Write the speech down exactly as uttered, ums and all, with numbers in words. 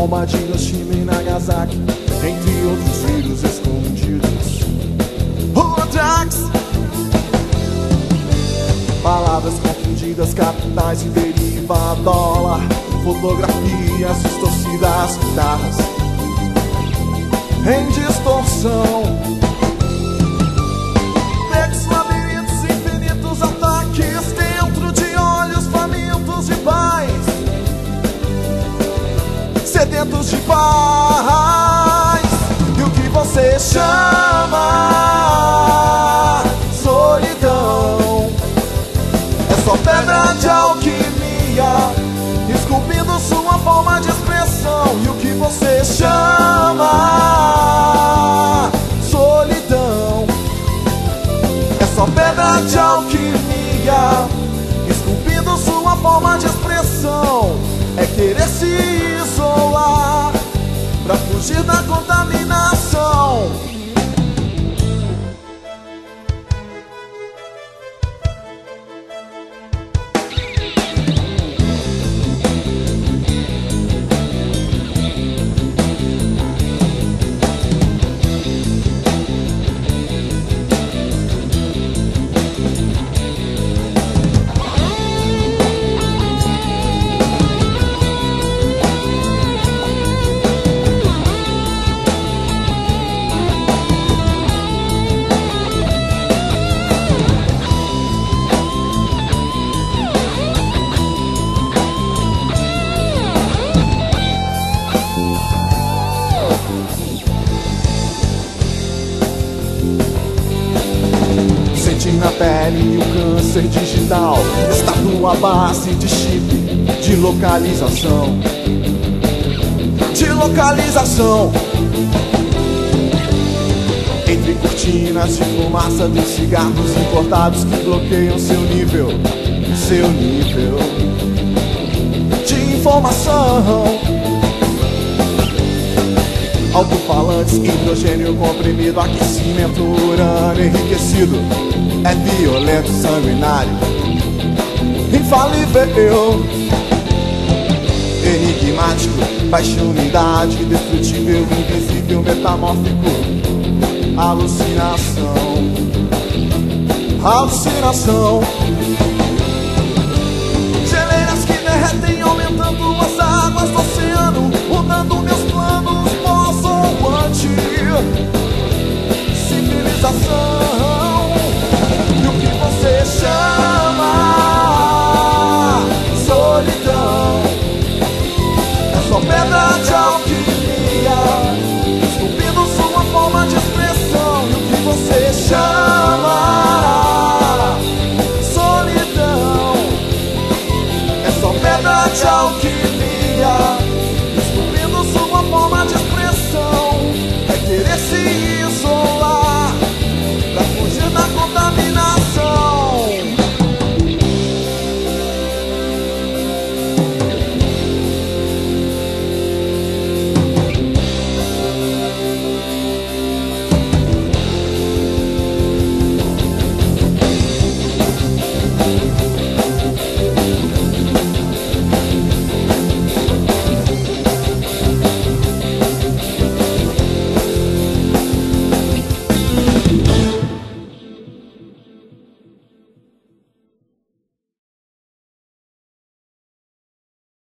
bomba de Hiroshima e Nagasaki, entre outros vírus escondidos. Holodrax, palavras confundidas, capitais e deriva dólar, fotografias distorcidas, guitarras em distorção, becos, labirintos, infinitos ataques dentro de olhos famintos de paz, sedentos de paz. E o que você chama solidão é só pedra de alquimia, esculpindo sua forma de expressão. E o que você chama solidão é só pedra de alquimia, esculpindo sua forma de expressão. É querer se isolar pra fugir da contaminação. Na pele, o câncer digital está numa base de chip de localização, de localização. Entre cortinas de fumaça dos cigarros importados que bloqueiam seu nível, seu nível de informação. Alto-falantes, hidrogênio comprimido, aquecimento, urânio enriquecido. É violento, sanguinário, infalível, enigmático, baixunidade, destrutível, invisível, metamórfico. Alucinação, alucinação. Geleiras que derretem, aumentando as águas do oceano, mudando meus planos, pós-ou-ante civilização. E o que você chama solidão é só pedra de alquimia,